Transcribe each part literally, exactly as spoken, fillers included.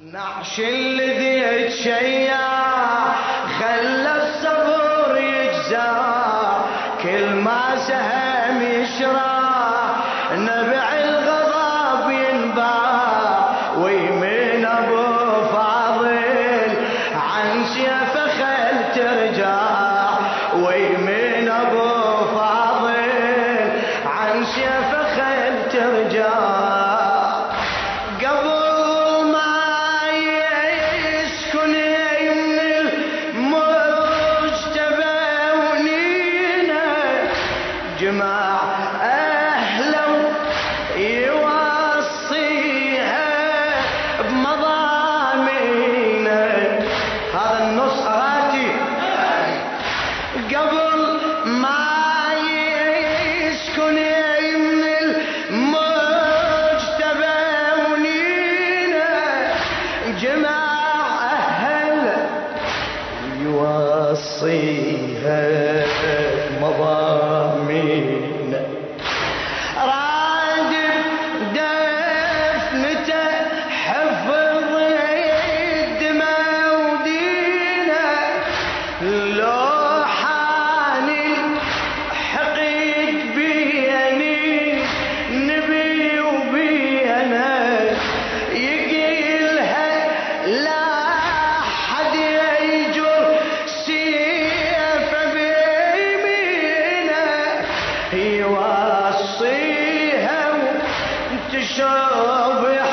نعش الذي يتشيع خلى الصبر يجزع، كل ما سهم يشرع نبع الغضب ينباع، ويمين ابو فاضل عن سيفه خل ترجع، ويمين ابو فاضل عن سيفه خل ترجع. جماع أهله يوصيها بمضامينه، هذا النص راتي قبل ما يسكن يمن المجتبى ونينه، جماع أهله يوصيها بمضامينه، راد دفنته حفظ الدماء ودينه، لو حان الحقيق بيني نبي وبينا، يقيلها لا حد يجر سيفه بيمينه، يوصيها وتشبح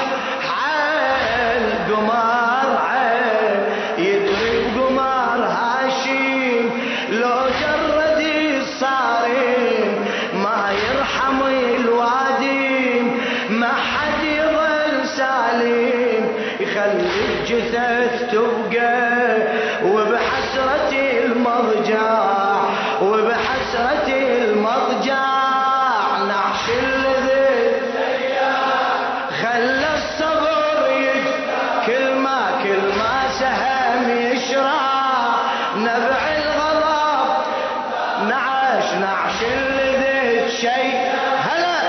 عالقمر عين، يدرب قمر هاشم لو جرد الصارم، ما يرحم الوادم ما حد يظل سالم، يخلي الجثث تبقى وبحسرة المضجع، وبحسرة المضجع. نعش الذي خلى الصبر يجزع، كل ما كل ما سهم يشرع نبع الغضب، نعش نعش الذي شيء هلا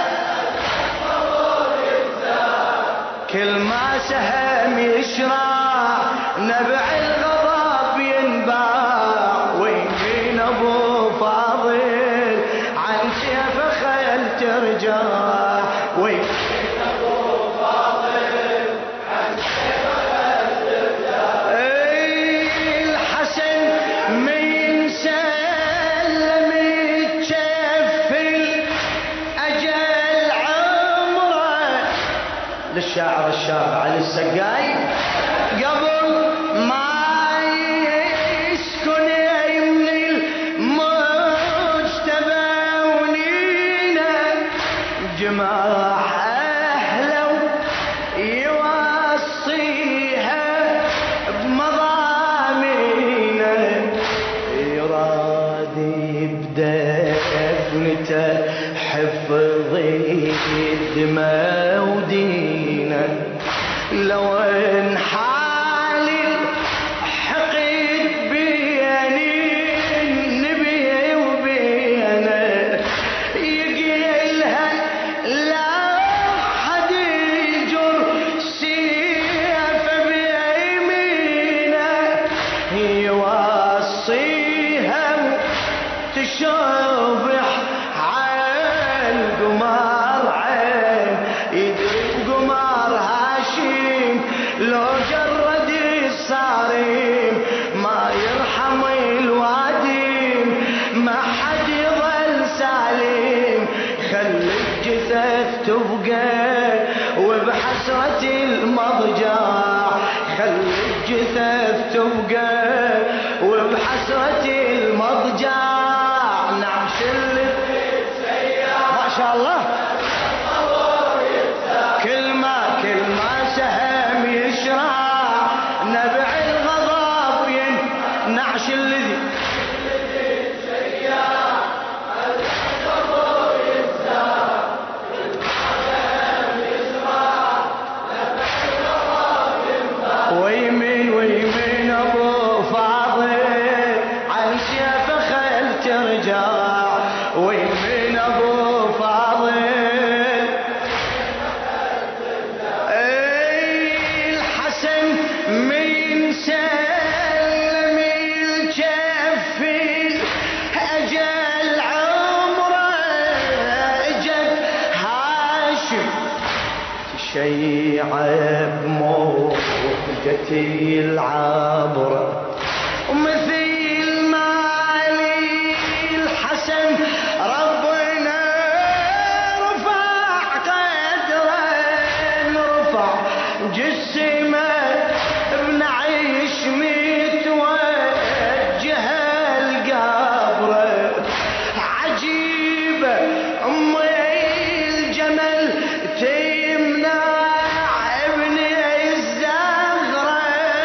كل ما سهم يشرع نبع الغضب ينباع، ويمين ابو فاضل عن سيفه خيل ترجع، ويمين ابو فاضل عن سيفه خيل ترجع. اي الحسن من سلم يتشفل اجل عمره، للشاعر الشاب علي السقاي قبل ما يسكن يمن المجتبى ونينه، جماع أهله يوصيها بمضامينه، يراد بدفنته حفظ الدماء ودينه، لو انحال الحقيق بيني النبي وبينه، يقيلها لا حد يجر سيفه بيمينه، يوصيها تشبح عالقمر عين، يدرب قمر هاشم لو جرد الصارم، ما يرحم الوادم ما حد يظل سالم، خلي الجثث تبقى وبحسرة المضجع، خلي الجثث تبقى وبحسرة المضجع. نعش اللي ما شاء الله كل ما كل ما سهم يشرع نبع الغضب ين، نعش الذي ويمين ويمين ابو شيعة بموجتي العبرة ومثل مالي الحسن ربنا رفع قدره رفع جسمه بنعيش متوجه القبره عجيبه امي الجمل تمنع ابني الزغره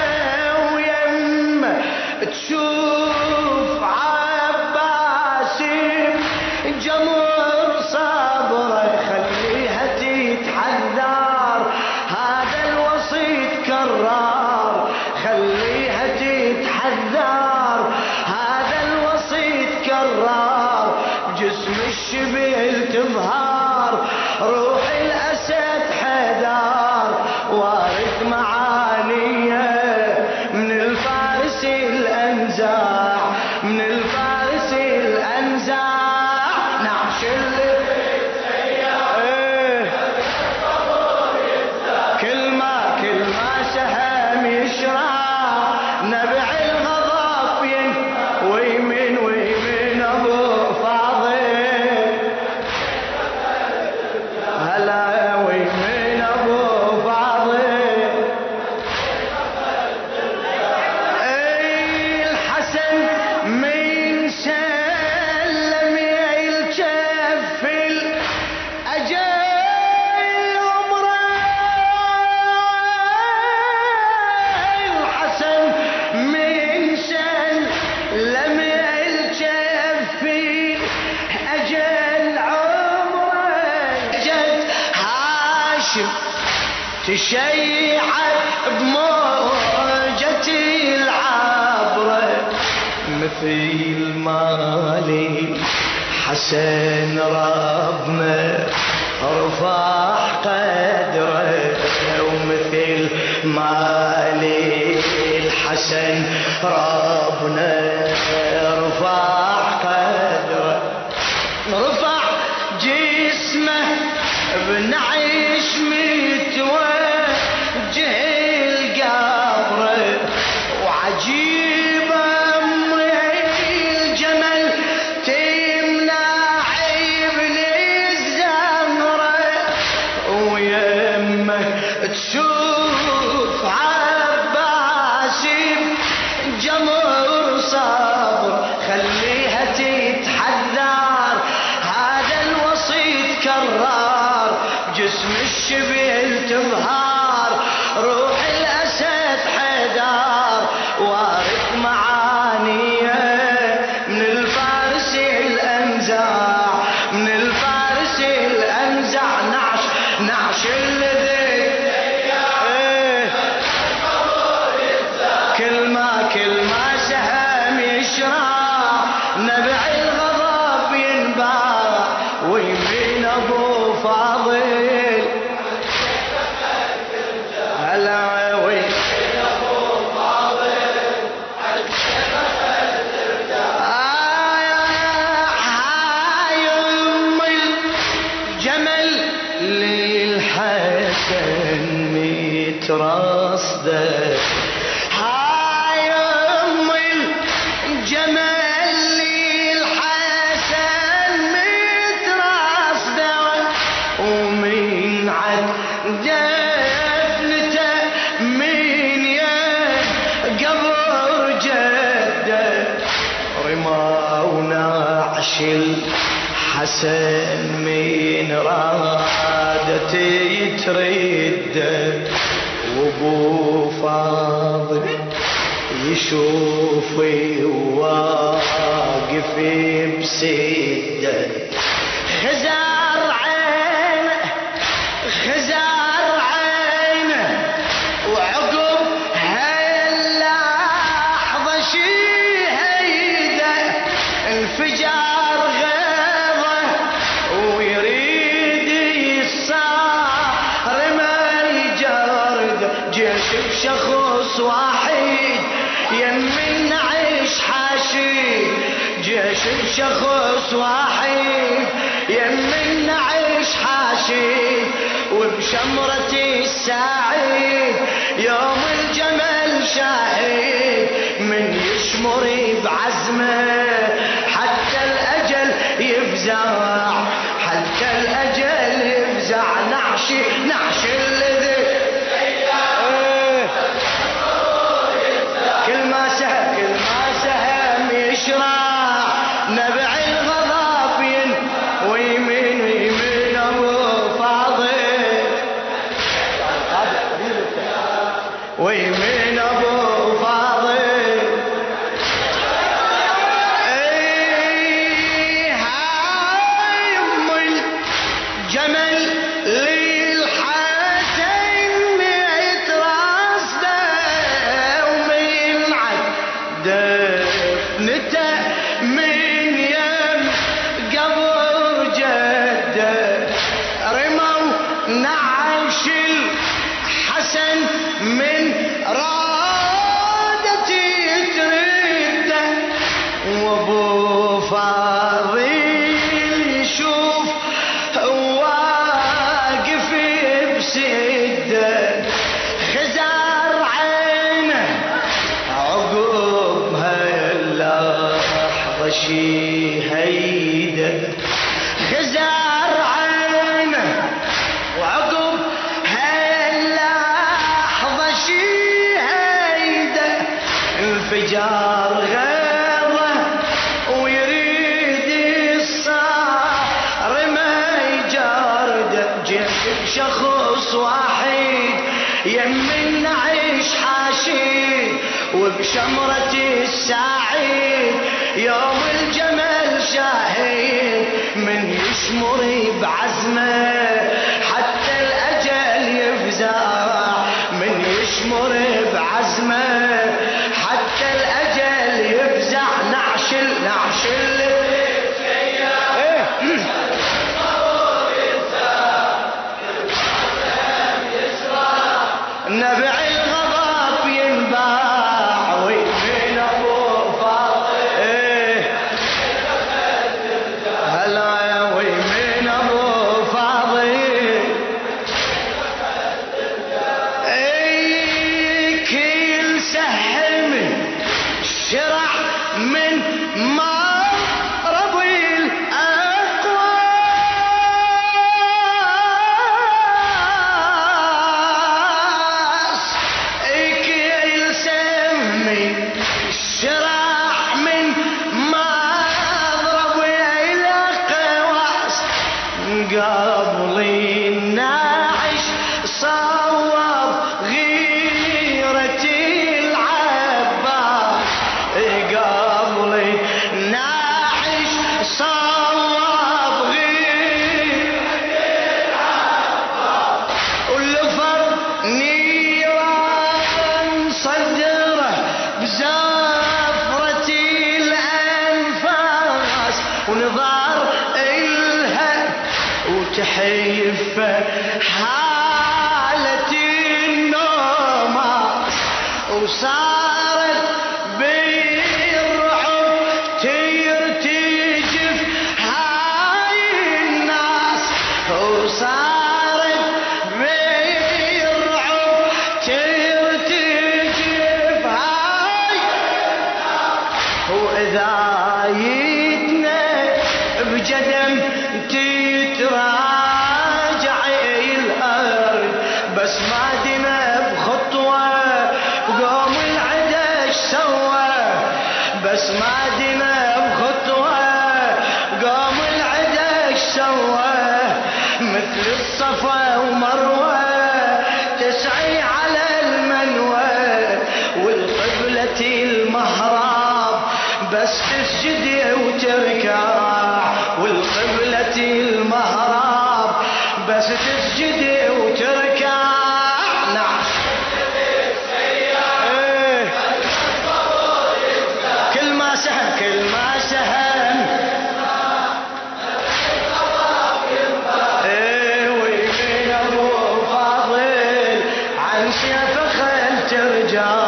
ويمه تشوف عباسي جمر صبره خليها تتحذر هذا الوصيت كرار خليها تتحذر هذا الوصيت كرار جسم الشبل تظهر روح الأسد حدار وارث معانيه من الفارس الأنزاع من الفارس الأنزاع نعش اللي ايه كل ما كل ما سهم يشرع نبع الغضب ين ويمين ويمين ابو فاضل هلا ويمين ابو فاضل اي الحسن من سلم الجف الاجل عمره الحسن من سلم الجف اجل عمره جد هاشم تشيعت بموجتي العبره مثل مالي حسن ربنا رفع قدره ومثل مالي الحسن ربنا رفع قدره رفع جسمه بنعيش متوجه القبره وعجيبه امي الجمل تمنع ابني الزهره ويمه تشوف عباسي جمر صبر خليها تتحذر هذا الوصيت كرار جسم الشبل تظهر روح الأسد حدار وارث معانيه من الفارس الأنزاع من الفارس الأنزاع نعش نعش الذي ايه كل ما كل ما سهم يشرع نبع الغضب ينباع ويمين ابو فاضل هلا ويمين ابو فاضل هاي ام الجمل للحسن مترصده هاي ام الجمل للحسن مترصده ومن عد دفنته من يد قبر جده رماونا عش الحسن من رادت يترده وابو فاضل يشوفي واقف بسده خزار عينه خزار عينه وعقب هاللحظه شي هيده انفجار غيظه ويريد يصار ما يجرد جيش بشخص واحد يمن نعيش حاشي جيش بشخص واحد يمن نعيش حاشي وبشمرتي السعيد يوم الجمل شاهد من يشمر بعزمه حتى الأجل يفزع حتى الأجل يفزع نعشي نعشي الذي كل ما سهم كل ما سهم يشرع نبع الغضب ين ويمين ويمين ابو فاضل ويمين ابو فاضل اي هاي ام الجمل من رادتي ترده وابو فاضل يشوف واقف بسده خزار عينه عقبها اللحظة شي هيده خزار عينه وعقب انفجار غيره ويريد الصار ما يجارده جيب شخص واحد يم نعيش حاشد وبشمرة السعيد يوم الجمل شاهد من يشمر بعزمه حتى الأجل يفزع من يشمر بعزمه حتى الأجل يفزع نعشل نعشل ايه نبع الغضب ينباع ويمين ابو فاضل ايه هلا ويمين ابو فاضل ايه كل سهم شرع من مضرب الأقواس كل سهم شرع من مضرب الأقواس قبل الناعش صوب غيرتي العباس قبل ناعش صوب غيرتي العباس واللفر نيران صدره بزفرة الأنفاس ونظار إلها وتحيف حالة النوماس وصارت بالرعب ترتجف هاي الناس وصارت بالرعب ترتجف هاي وإذا يتنا بجدم تتراجع الأرض بس ما دنا بخطوة قوم العدش سوى بس ما دنا بخطوة قوم العدش سوى مثل الصفا ومروة تسعي على المنوى والقبلة المهراب بس تسجد وتركع والقبلة المهراب بس تسجد وتركع نعم ايه كل ما سهم كل ما سهم ايه ويمين ابو فاضل عن سيف خل ترجع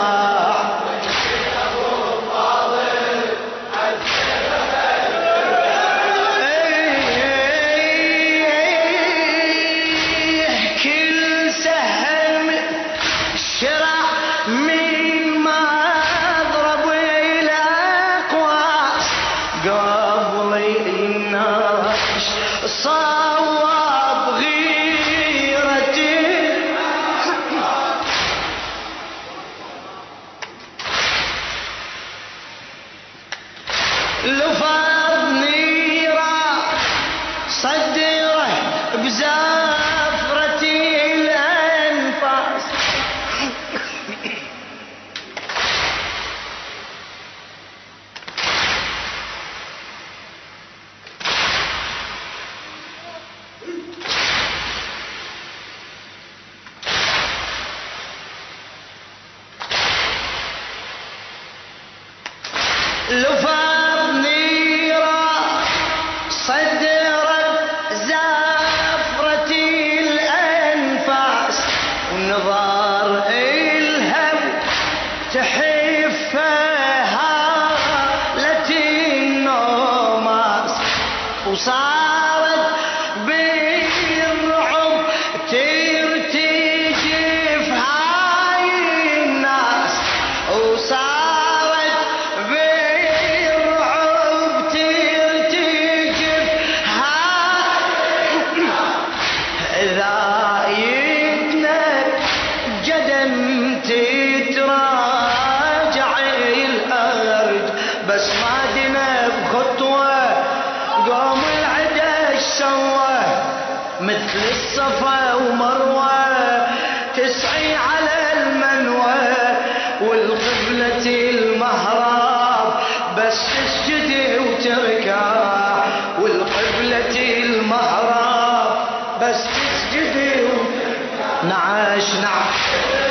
لفظ نيره صدره بزفرة الأنفاس. لفظ نيره صدره زفرة الأنفاس، ونظار الهب تحفها هالة النوماس، وصارت بالرعب ترتجف هاي الناس، وصارت بالرعب ترتجف هاي ذايتنا جدم تتراجع الأرض، بس ما دنا بخطوة قوم العدا السوى، مثل الصفا ومروة تسعي على المنوى، والقبلة المهراب بس تسجد وتركع، والقبلة المهراب بس تسجد وتركع. نعاش نعاش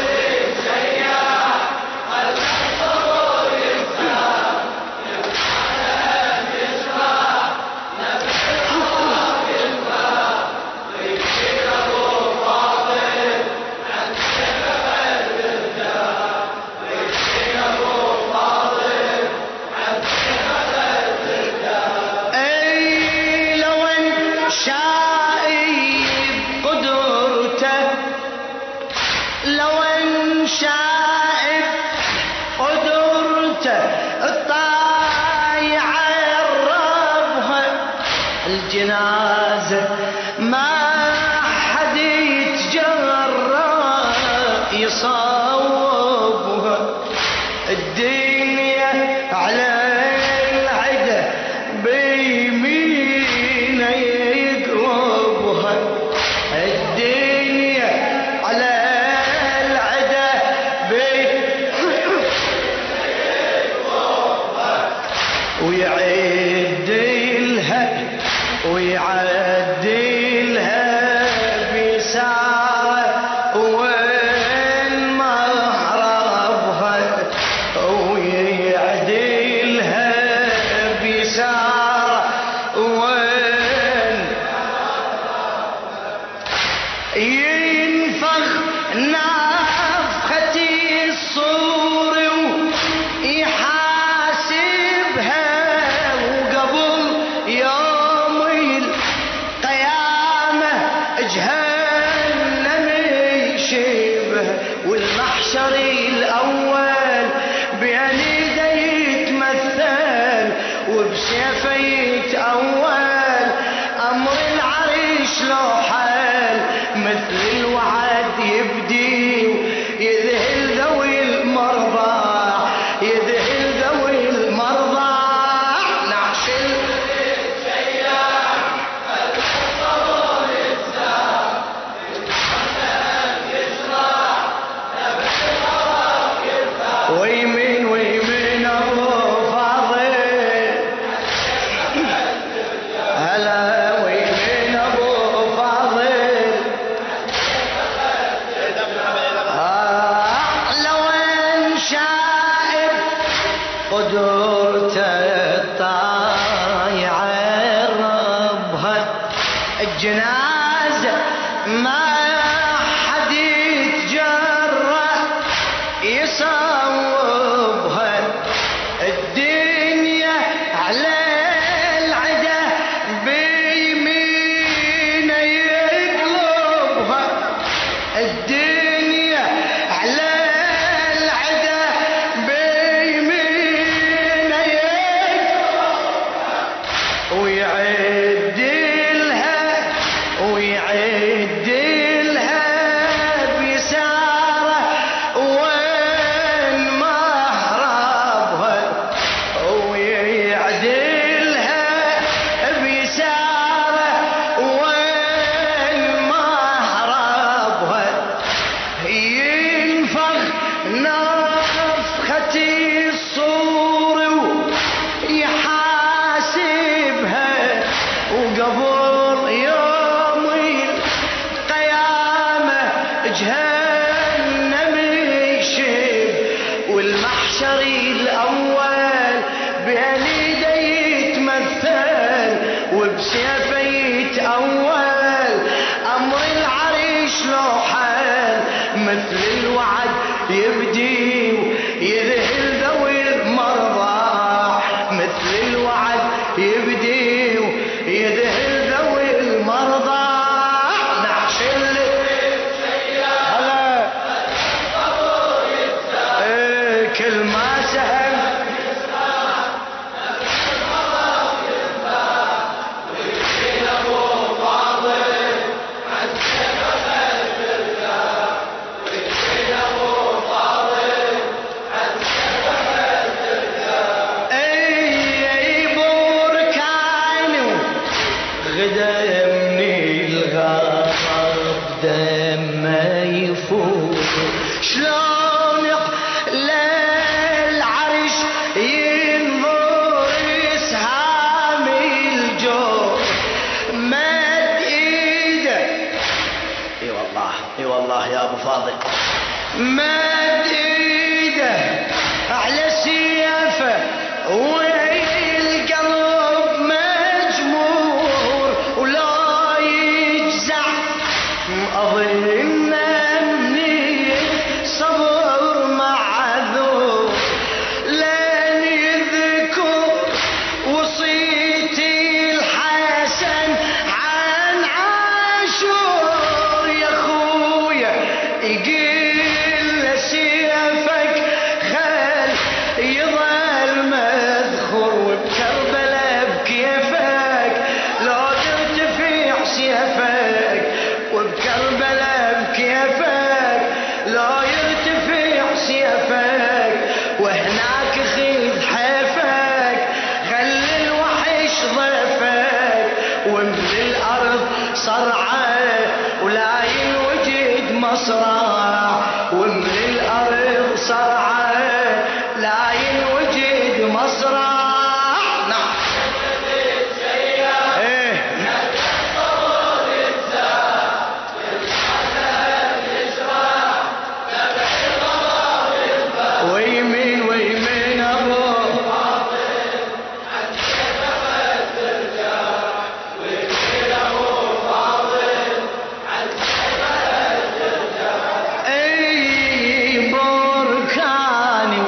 شائب قدرته الطايع الربها، الجنازة ما حد يتجرأ يصوبها، الدنيا على العدا بيمينه يقربها، الدنيا على ويعدلها ويعدلها بسارة وين مهربها، ويعدلها بسارة وين ينفخ نفخة الصور ويحاسبها، يوم القيامة جهنم يشبه، والمحشر الأول بين يديه يتمثل، وبسيفه يتأول، أمر العرش لو حال مثل الوعد يبدي، يذهل ذوي المرضى يذهل ذوي المرضى. نعش ويمين ويمين ابو فاضل، هلا ويمين ابو فاضل، آه لو ان شائب قدرته الطايع ربها، الجنازة ما حد يتجرأ يصوبها، الدنيا على العدا بيمينه يقلبها، الدنيا على العدا بيمينه يقلبها، ويعدلها ويعدلها بسارة وين مهربها، المحشري الأول بين ايدي يتمثل وبسيفه يتأول أمر العريش لو حال مثل الوعد يبدي ويذهل ذوي المرضى مثل الوعد يبدي ويذهل ذوي المرضى نحشل هلا ايه كل ما سهل غدمني الغرب دمه يفوت شلون للعرش ينظر اسهام الجو مد ايده اي والله اي والله يا ابو فاضل مد ايده على سيفه أظن أني صبر معذور لن يذكر وصيتي الحسن عن عاشور يا خويا يقل سيفك خل يظل مذخور وبكربلاء بكيفك لو ترتفع سيفك وبكربلاء بكيفك لا يرتفع سيفك وهناك خذ حيفك خلي الوحش ضيفك واملي الارض صرعه ولا ينوجد مصرع واملي الارض صرعه لا ينوجد مصرع ويمين ويمين ابو اي بركاني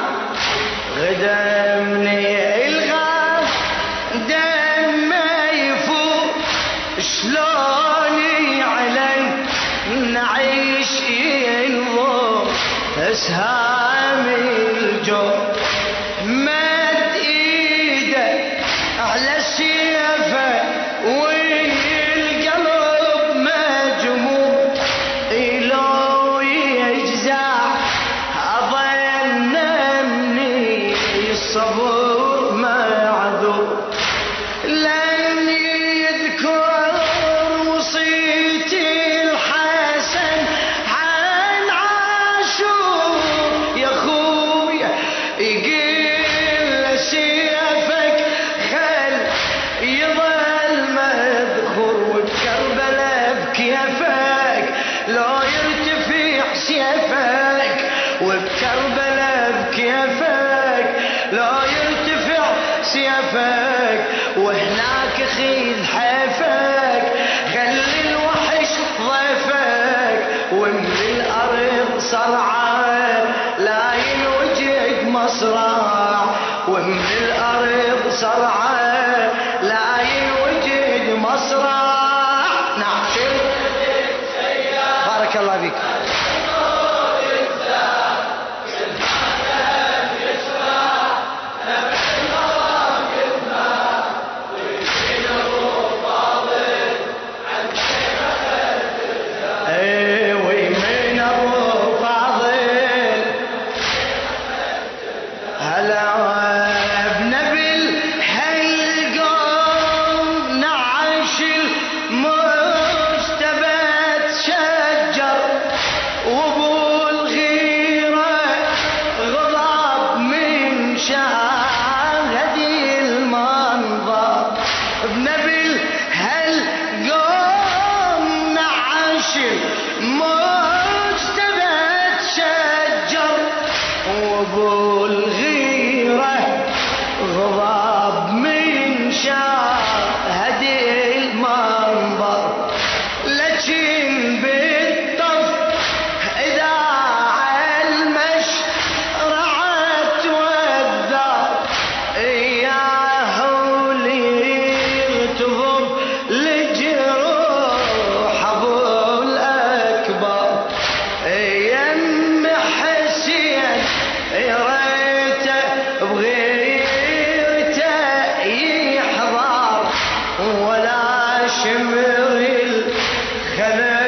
غدمني الغاز دم يفوق شلون يعلن نعيش ينظر اسهام الجو مد ايده على سيفه والقلب مجموع لو يجزع اظن مني الصبر معذور لن يذكر وصيتي الحسن عن عاشور يا خويا يقل سيفك خل يظل مذخور وبكربلاء بكيفك لو يرتفع سيفك وبكربلاء بكيفك لا يرتفع سيفك وهناك خذ حيفك خلي الوحش ضيفك واملي الارض صرعه لا ينوجد مصرع واملي الارض صرعه لا ينوجد مصرع نعشر بارك الله فيك مجتبى تشجر وابو الغيرة غضب من شاهد المنظر لكن بالطف إذا المشرعة توذر إياه ليرتضم لجروح أبو الأكبر يم حسين ريته بغيرته يحضر ولا شمر الخلق